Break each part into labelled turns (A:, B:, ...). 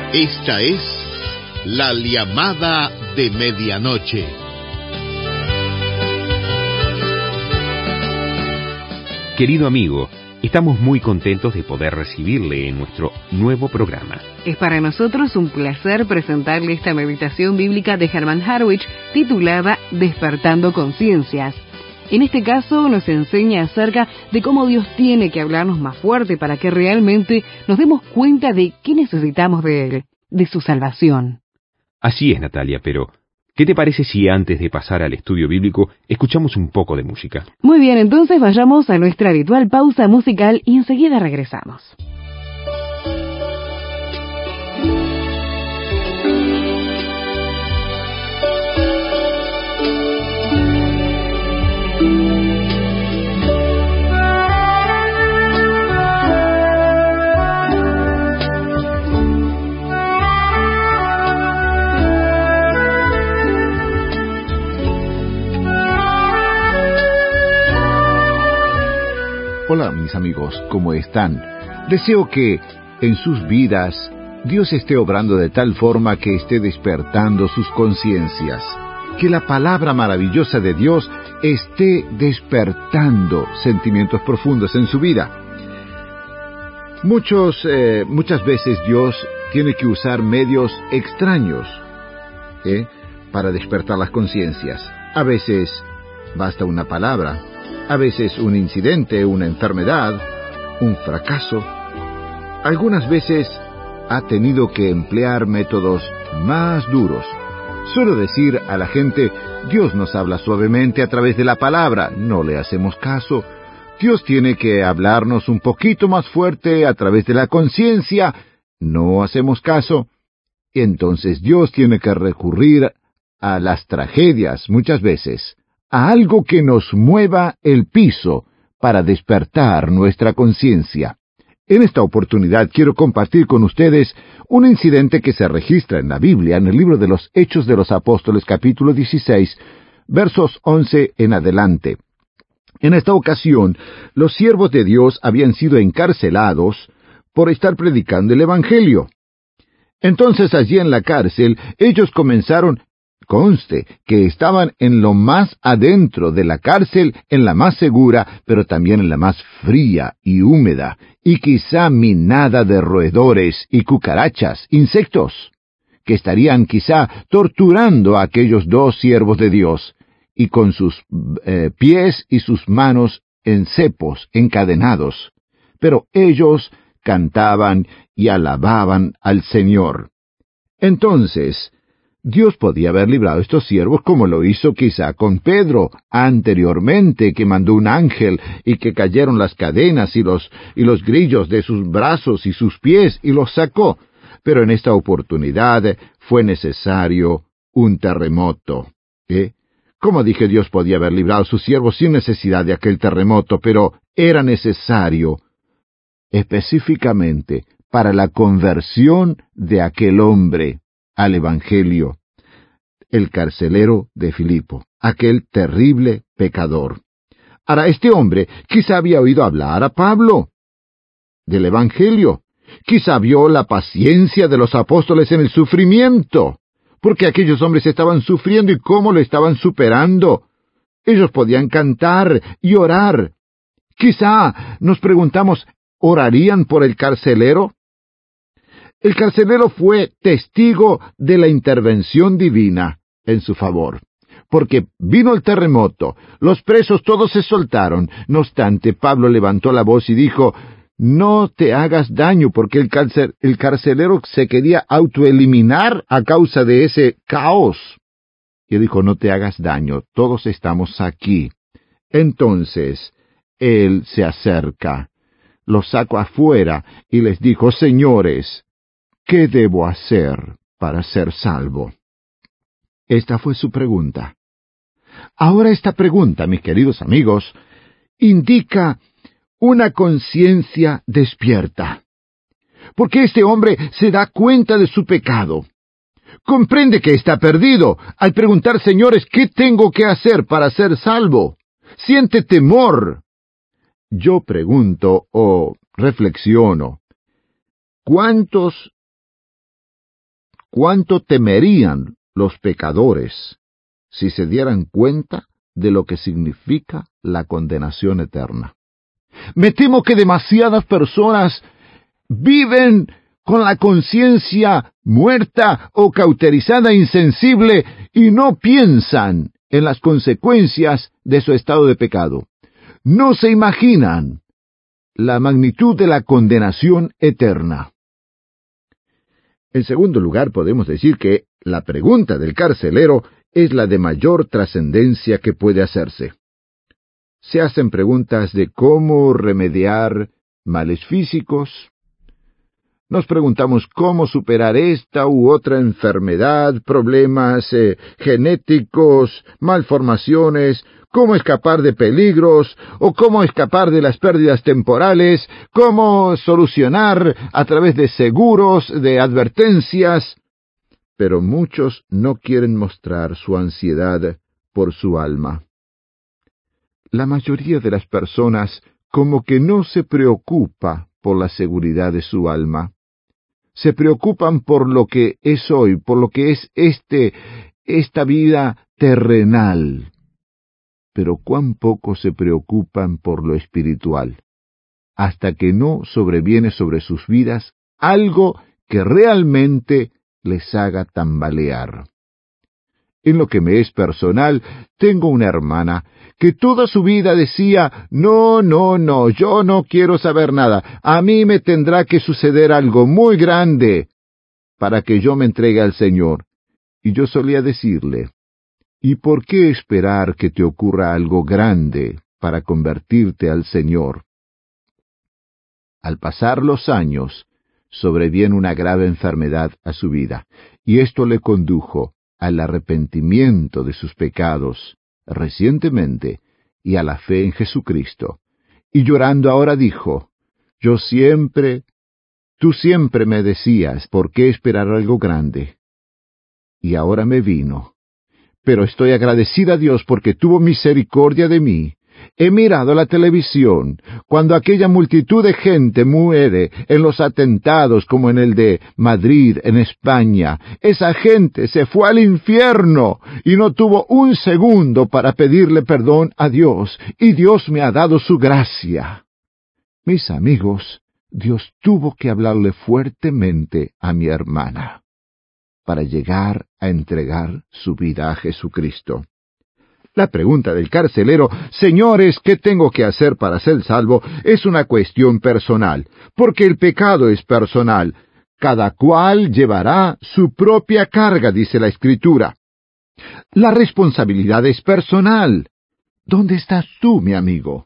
A: Esta es la llamada de medianoche.
B: Querido amigo, estamos muy contentos de poder recibirle en nuestro nuevo programa.
C: Es para nosotros un placer presentarle esta meditación bíblica de Herman Harwich titulada Despertando Conciencias. En este caso nos enseña acerca de cómo Dios tiene que hablarnos más fuerte para que realmente nos demos cuenta de qué necesitamos de Él, de su salvación.
B: Así es, Natalia, pero ¿qué te parece si antes de pasar al estudio bíblico escuchamos un poco de música?
C: Muy bien, entonces vayamos a nuestra habitual pausa musical y enseguida regresamos.
D: Hola mis amigos, ¿cómo están? Deseo que en sus vidas Dios esté obrando de tal forma que esté despertando sus conciencias. Que la palabra maravillosa de Dios esté despertando sentimientos profundos en su vida. Muchas veces Dios tiene que usar medios extraños para despertar las conciencias. A veces basta una palabra. A veces un incidente, una enfermedad, un fracaso. Algunas veces ha tenido que emplear métodos más duros. Suelo decir a la gente, Dios nos habla suavemente a través de la palabra, no le hacemos caso. Dios tiene que hablarnos un poquito más fuerte a través de la conciencia, no hacemos caso. Y entonces Dios tiene que recurrir a las tragedias muchas veces, a algo que nos mueva el piso para despertar nuestra conciencia. En esta oportunidad quiero compartir con ustedes un incidente que se registra en la Biblia, en el libro de los Hechos de los Apóstoles, capítulo 16, versos 11 en adelante. En esta ocasión, los siervos de Dios habían sido encarcelados por estar predicando el Evangelio. Entonces, allí en la cárcel, ellos comenzaron. Conste que estaban en lo más adentro de la cárcel, en la más segura, pero también en la más fría y húmeda, y quizá minada de roedores y cucarachas, insectos, que estarían quizá torturando a aquellos dos siervos de Dios, y con sus pies y sus manos en cepos, encadenados. Pero ellos cantaban y alababan al Señor. Entonces, Dios podía haber librado a estos siervos como lo hizo quizá con Pedro anteriormente, que mandó un ángel y que cayeron las cadenas y los grillos de sus brazos y sus pies y los sacó. Pero en esta oportunidad fue necesario un terremoto. Como dije, Dios podía haber librado a sus siervos sin necesidad de aquel terremoto, pero era necesario específicamente para la conversión de aquel hombre al Evangelio, el carcelero de Filipo, aquel terrible pecador. Ahora, este hombre quizá había oído hablar a Pablo del Evangelio, quizá vio la paciencia de los apóstoles en el sufrimiento, porque aquellos hombres estaban sufriendo y cómo lo estaban superando. Ellos podían cantar y orar. Quizá nos preguntamos, ¿orarían por el carcelero? El carcelero fue testigo de la intervención divina en su favor, porque vino el terremoto, los presos todos se soltaron. No obstante, Pablo levantó la voz y dijo, no te hagas daño, porque el carcelero se quería autoeliminar a causa de ese caos. Y dijo, no te hagas daño, todos estamos aquí. Entonces, él se acerca, los sacó afuera y les dijo, señores, ¿qué debo hacer para ser salvo? Esta fue su pregunta. Ahora esta pregunta, mis queridos amigos, indica una conciencia despierta. Porque este hombre se da cuenta de su pecado. Comprende que está perdido al preguntar, señores, ¿qué tengo que hacer para ser salvo? Siente temor. Yo pregunto o reflexiono, ¿cuántos cuánto temerían los pecadores si se dieran cuenta de lo que significa la condenación eterna. Me temo que demasiadas personas viven con la conciencia muerta o cauterizada, insensible, y no piensan en las consecuencias de su estado de pecado. No se imaginan la magnitud de la condenación eterna. En segundo lugar, podemos decir que la pregunta del carcelero es la de mayor trascendencia que puede hacerse. Se hacen preguntas de cómo remediar males físicos. Nos preguntamos cómo superar esta u otra enfermedad, problemas genéticos, malformaciones, cómo escapar de peligros, o cómo escapar de las pérdidas temporales, cómo solucionar a través de seguros, de advertencias. Pero muchos no quieren mostrar su ansiedad por su alma. La mayoría de las personas como que no se preocupa por la seguridad de su alma. Se preocupan por lo que es hoy, por lo que es esta vida terrenal. Pero cuán poco se preocupan por lo espiritual, hasta que no sobreviene sobre sus vidas algo que realmente les haga tambalear. En lo que me es personal, tengo una hermana que toda su vida decía, no, yo no quiero saber nada, a mí me tendrá que suceder algo muy grande para que yo me entregue al Señor. Y yo solía decirle, ¿y por qué esperar que te ocurra algo grande para convertirte al Señor? Al pasar los años, sobreviene una grave enfermedad a su vida, y esto le condujo al arrepentimiento de sus pecados recientemente y a la fe en Jesucristo. Y llorando ahora dijo, tú siempre me decías, ¿por qué esperar algo grande? Y ahora me vino. Pero estoy agradecida a Dios porque tuvo misericordia de mí. He mirado la televisión, cuando aquella multitud de gente muere en los atentados como en el de Madrid, en España. Esa gente se fue al infierno y no tuvo un segundo para pedirle perdón a Dios, y Dios me ha dado su gracia. Mis amigos, Dios tuvo que hablarle fuertemente a mi hermana para llegar a entregar su vida a Jesucristo. La pregunta del carcelero, señores, ¿qué tengo que hacer para ser salvo?, es una cuestión personal, porque el pecado es personal. Cada cual llevará su propia carga, dice la Escritura. La responsabilidad es personal. ¿Dónde estás tú, mi amigo?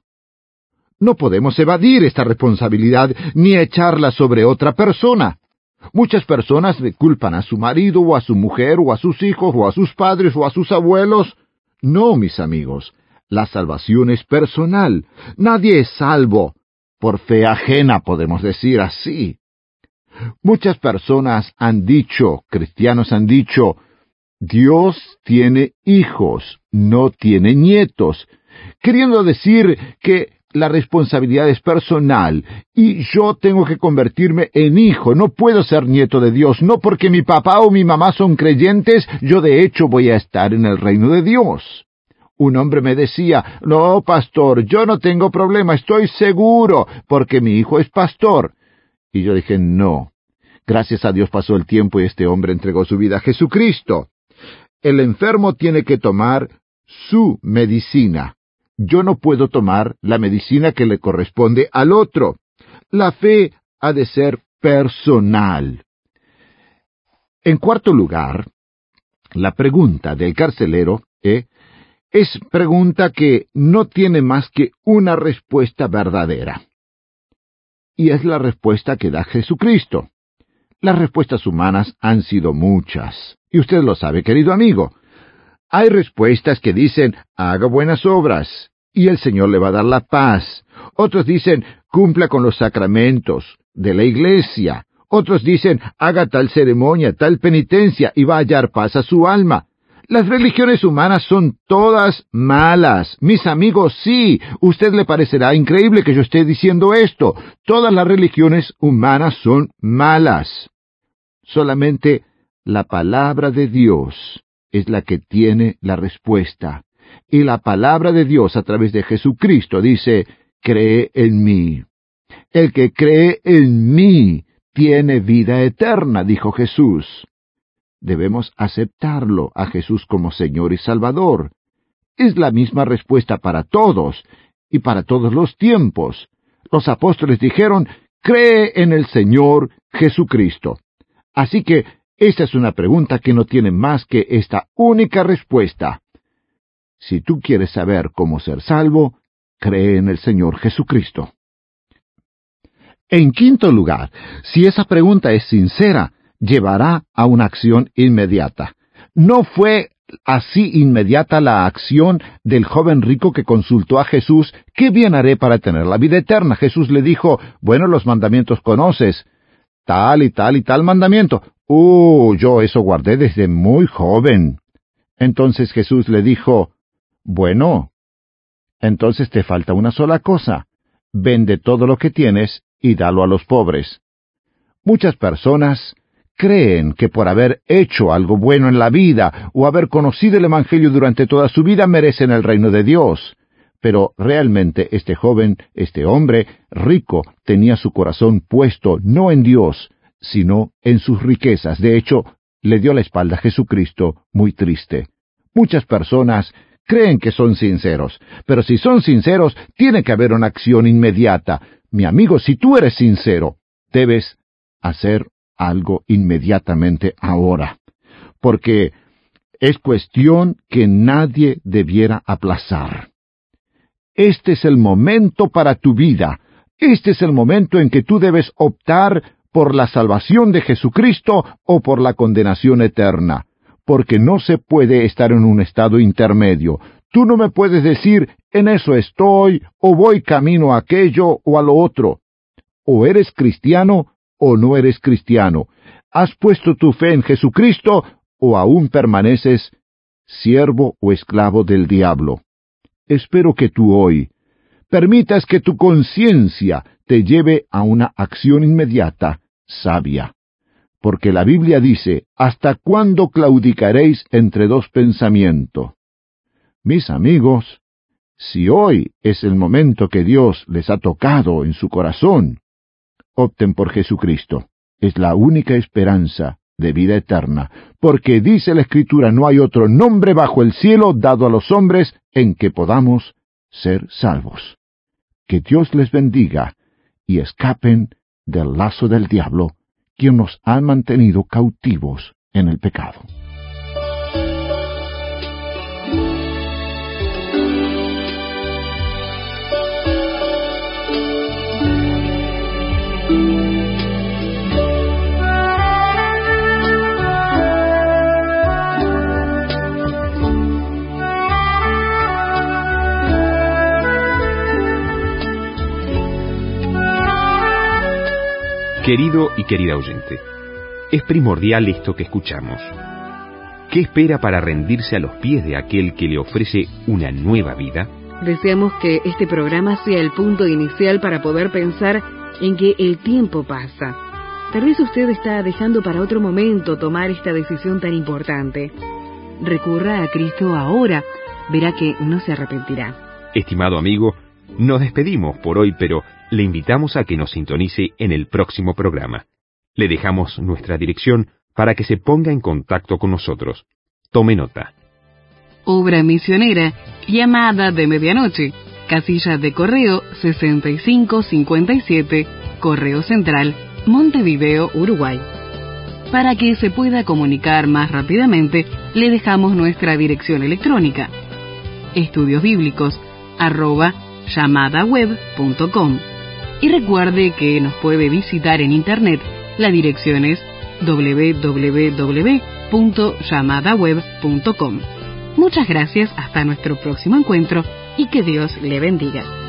D: No podemos evadir esta responsabilidad ni echarla sobre otra persona. Muchas personas le culpan a su marido, o a su mujer, o a sus hijos, o a sus padres, o a sus abuelos. No, mis amigos, la salvación es personal. Nadie es salvo por fe ajena, podemos decir así. Muchas personas han dicho, cristianos han dicho, Dios tiene hijos, no tiene nietos, queriendo decir que la responsabilidad es personal, y yo tengo que convertirme en hijo, no puedo ser nieto de Dios, no porque mi papá o mi mamá son creyentes, yo de hecho voy a estar en el reino de Dios. Un hombre me decía, no, pastor, yo no tengo problema, estoy seguro, porque mi hijo es pastor. Y yo dije, no. Gracias a Dios pasó el tiempo y este hombre entregó su vida a Jesucristo. El enfermo tiene que tomar su medicina. Yo no puedo tomar la medicina que le corresponde al otro. La fe ha de ser personal. En cuarto lugar, la pregunta del carcelero es pregunta que no tiene más que una respuesta verdadera. Y es la respuesta que da Jesucristo. Las respuestas humanas han sido muchas, y usted lo sabe, querido amigo. Hay respuestas que dicen, haga buenas obras, y el Señor le va a dar la paz. Otros dicen, cumpla con los sacramentos de la iglesia. Otros dicen, haga tal ceremonia, tal penitencia, y va a hallar paz a su alma. Las religiones humanas son todas malas. Mis amigos, sí, usted le parecerá increíble que yo esté diciendo esto. Todas las religiones humanas son malas. Solamente La palabra de Dios es la que tiene la respuesta. Y la palabra de Dios a través de Jesucristo dice, cree en mí. El que cree en mí tiene vida eterna, dijo Jesús. Debemos aceptarlo a Jesús como Señor y Salvador. Es la misma respuesta para todos y para todos los tiempos. Los apóstoles dijeron, cree en el Señor Jesucristo. Así que esta es una pregunta que no tiene más que esta única respuesta. Si tú quieres saber cómo ser salvo, cree en el Señor Jesucristo. En quinto lugar, si esa pregunta es sincera, llevará a una acción inmediata. No fue así inmediata la acción del joven rico que consultó a Jesús, ¿qué bien haré para tener la vida eterna? Jesús le dijo, bueno, los mandamientos conoces, tal y tal mandamiento. Yo eso guardé desde muy joven. Entonces Jesús le dijo, bueno, entonces te falta una sola cosa, vende todo lo que tienes y dalo a los pobres. Muchas personas creen que por haber hecho algo bueno en la vida o haber conocido el Evangelio durante toda su vida merecen el reino de Dios. Pero realmente este joven, este hombre rico, tenía su corazón puesto no en Dios, sino en sus riquezas. De hecho, le dio la espalda a Jesucristo muy triste. Muchas personas creen que son sinceros, pero si son sinceros, tiene que haber una acción inmediata. Mi amigo, si tú eres sincero, debes hacer algo inmediatamente ahora, porque es cuestión que nadie debiera aplazar. Este es el momento para tu vida. Este es el momento en que tú debes optar por la salvación de Jesucristo o por la condenación eterna, porque no se puede estar en un estado intermedio. Tú no me puedes decir, en eso estoy, o voy camino a aquello o a lo otro. O eres cristiano o no eres cristiano. ¿Has puesto tu fe en Jesucristo o aún permaneces siervo o esclavo del diablo? Espero que tú hoy permitas que tu conciencia te lleve a una acción inmediata, sabia. Porque la Biblia dice, ¿hasta cuándo claudicaréis entre dos pensamientos? Mis amigos, si hoy es el momento que Dios les ha tocado en su corazón, opten por Jesucristo. Es la única esperanza de vida eterna, porque dice la Escritura, no hay otro nombre bajo el cielo dado a los hombres en que podamos ser salvos. Que Dios les bendiga y escapen del lazo del diablo, quien nos ha mantenido cautivos en el pecado.
B: Querido y querida oyente, es primordial esto que escuchamos. ¿Qué espera para rendirse a los pies de aquel que le ofrece una nueva vida?
C: Deseamos que este programa sea el punto inicial para poder pensar en que el tiempo pasa. Tal vez usted está dejando para otro momento tomar esta decisión tan importante. Recurra a Cristo ahora, verá que no se arrepentirá.
B: Estimado amigo, nos despedimos por hoy, pero le invitamos a que nos sintonice en el próximo programa. Le dejamos nuestra dirección para que se ponga en contacto con nosotros. Tome nota.
C: Obra misionera, Llamada de Medianoche, casilla de correo 6557, Correo Central, Montevideo, Uruguay. Para que se pueda comunicar más rápidamente, le dejamos nuestra dirección electrónica, estudiosbiblicos@yamadaweb.com. Y recuerde que nos puede visitar en internet. La dirección es www.yamadaweb.com. Muchas gracias, hasta nuestro próximo encuentro y que Dios le bendiga.